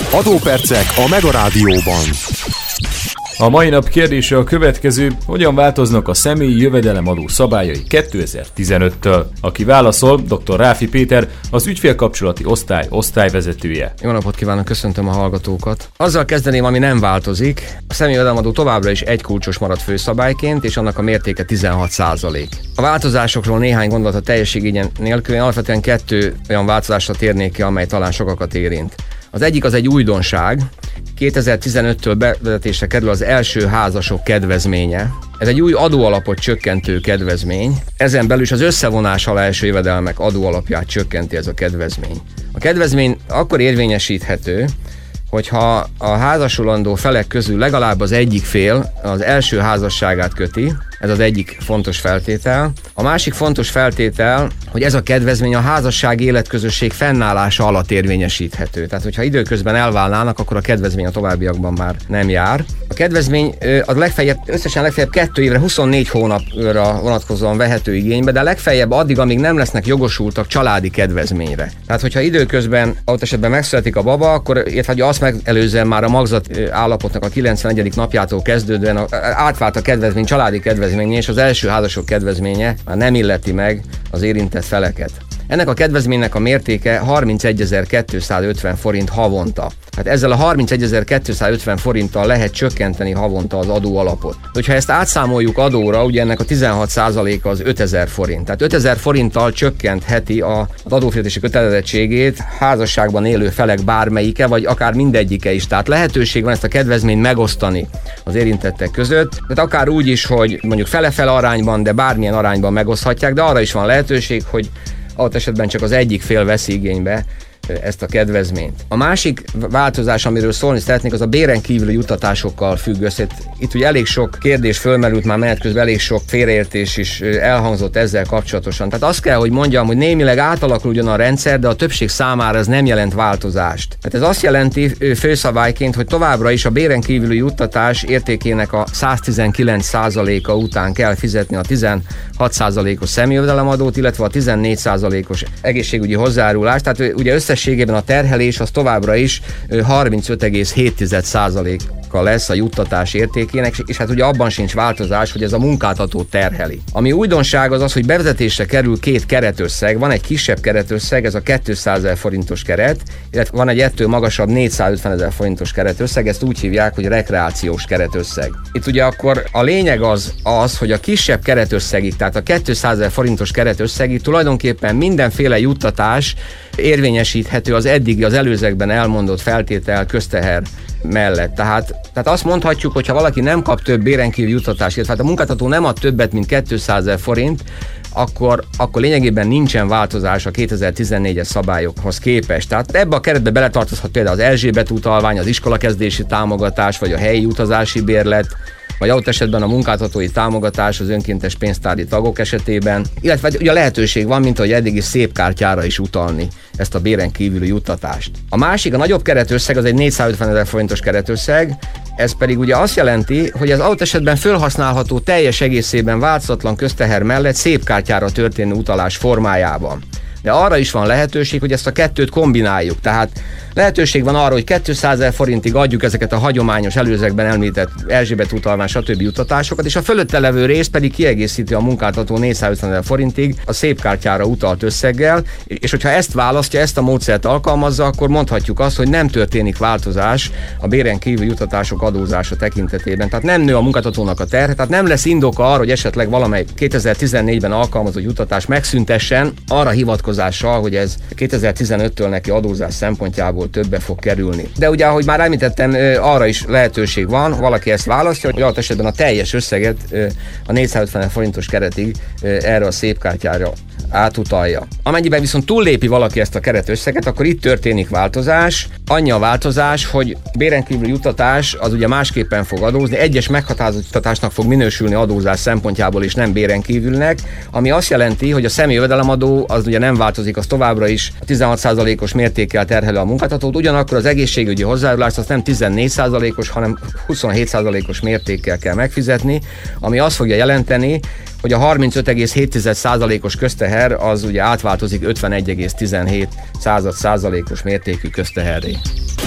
Adópercek a Mega Rádióban. A mai nap kérdése a következő: hogyan változnak a személyi jövedelemadó szabályai 2015-től? Aki válaszol, dr. Ráfi Péter, az ügyfélkapcsolati osztály osztályvezetője. Jó napot kívánok, köszöntöm a hallgatókat. Azzal kezdeném, ami nem változik. A személyi jövedelemadó továbbra is egy kulcsos marad főszabályként, és annak a mértéke 16%. A változásokról néhány gondolat a teljes igényen nélkül. Én alapvetően kettő olyan változásra térnék ki, amely talán sokakat érint. Az egyik az egy újdonság. 2015-től bevezetésre kerül az első házasok kedvezménye. Ez egy új adóalapot csökkentő kedvezmény. Ezen belül is az összevonás alá eső jövedelmek adóalapját csökkenti ez a kedvezmény. A kedvezmény akkor érvényesíthető, hogyha a házasulandó felek közül legalább az egyik fél az első házasságát köti, ez az egyik fontos feltétel. A másik fontos feltétel, hogy ez a kedvezmény a házasság életközösség fennállása alatt érvényesíthető. Tehát, hogyha időközben elválnának, akkor a kedvezmény a továbbiakban már nem jár. A kedvezmény összesen legfeljebb 2 évre, 24 hónapra vonatkozóan vehető igénybe, de legfeljebb addig, amíg nem lesznek jogosultak családi kedvezményre. Tehát, hogyha időközben adott esetben megszületik a baba, akkor illetve azt megelőzően már a magzat állapotnak a 91. napjától kezdődően átvált a kedvezmény családi kedvezménye, és az első házasok kedvezménye már nem illeti meg az érintett feleket. Ennek a kedvezménynek a mértéke 31.250 forint havonta. Hát ezzel a 31.250 forinttal lehet csökkenteni havonta az adóalapot. Hogyha ezt átszámoljuk adóra, ugye ennek a 16%-a az 5000 forint. Tehát 5000 forinttal csökkentheti az adófizetési kötelezettségét házasságban élő felek bármelyike, vagy akár mindegyike is. Tehát lehetőség van ezt a kedvezményt megosztani az érintettek között. Tehát akár úgy is, hogy mondjuk fele-fele arányban, de bármilyen arányban megoszthatják, de arra is van lehetőség, hogy adott esetben csak az egyik fél veszi igénybe ezt a kedvezményt. A másik változás, amiről szólni szeretnék, az a béren kívüli juttatásokkal függ össze. Itt ugye elég sok kérdés fölmerült már menet közben, elég sok félreértés is elhangzott ezzel kapcsolatosan. Tehát azt kell, hogy mondjam, hogy némileg átalakul ugyan a rendszer, de a többség számára ez nem jelent változást. Tehát ez azt jelenti főszabályként, hogy továbbra is a béren kívüli juttatás értékének a 119%-a után kell fizetni a 16%-os személyjövedelemadót, illetve a 14%-os egészségügyi hozzájárulást. Tehát ugye összességében a terhelés az továbbra is 35,7%-a lesz a juttatás értékének, és hát ugye abban sincs változás, hogy ez a munkáltató terheli. Ami újdonság az, hogy bevezetésre kerül 2 keretösszeg, van egy kisebb keretösszeg, ez a 200 000 forintos keret, illetve van egy ettől magasabb 450 000 forintos keretösszeg, ezt úgy hívják, hogy rekreációs keretösszeg. Itt ugye akkor a lényeg az, hogy a kisebb keretösszegig, tehát a 200 000 forintos keretösszegig tulajdonképpen mindenféle juttatás érvényesíthető az eddigi, az előzőkben elmondott feltétel közteher mellett. Tehát azt mondhatjuk, hogy ha valaki nem kap több béren kívüli juttatást, illetve a munkáltató nem ad többet, mint 200 000 forint, akkor lényegében nincsen változás a 2014-es szabályokhoz képest. Tehát ebbe a keretbe beletartozhat például az Erzsébet utalvány, az iskolakezdési támogatás, vagy a helyi utazási bérlet, vagy adott esetben a munkáltatói támogatás az önkéntes pénztári tagok esetében, illetve ugye lehetőség van, mint ahogy eddig is szépkártyára is utalni ezt a béren kívüli juttatást. A másik, a nagyobb keretösszeg, az egy 450 000 forintos keretösszeg, ez pedig ugye azt jelenti, hogy ez adott esetben felhasználható teljes egészében változatlan közteher mellett szépkártyára történő utalás formájában. De arra is van lehetőség, hogy ezt a kettőt kombináljuk. Tehát lehetőség van arra, hogy 200 000 forintig adjuk ezeket a hagyományos előzőkben említett Erzsébet utalvány stb. Juttatásokat, és a fölötte levő rész pedig kiegészíti a munkáltató 450 000 forintig a szépkártyára utalt összeggel, és hogyha ezt választja, ezt a módszert alkalmazza, akkor mondhatjuk azt, hogy nem történik változás a béren kívüli juttatások adózása tekintetében. Tehát nem nő a munkáltatónak a terhe, tehát nem lesz indoka arra, hogy esetleg valamely 2014-ben alkalmazott juttatás megszüntessen, arra hivatkozással, hogy ez 2015-től neki adózás szempontjából többe fog kerülni. De ugye, ahogy már említettem, arra is lehetőség van, valaki ezt választja, hogy adott esetben a teljes összeget a 450 forintos keretig erre a szépkártyára átutalja. Amennyiben viszont túllépi valaki ezt a keretösszeget, akkor itt történik változás. Annyi a változás, hogy béren kívüli juttatás az ugye másképpen fog adózni, egyes meghatározott juttatásnak fog minősülni adózás szempontjából és nem béren kívülnek, ami azt jelenti, hogy a személyi jövedelemadó az ugye nem változik, az továbbra is 16%-os mértékkel terheli a munkáltatót, ugyanakkor az egészségügyi hozzájárulást azt nem 14%-os, hanem 27%-os mértékkel kell megfizetni, ami azt fogja jelenteni, hogy a 35,7%-os közteher az ugye átváltozik 51,17%-os mértékű közteherré.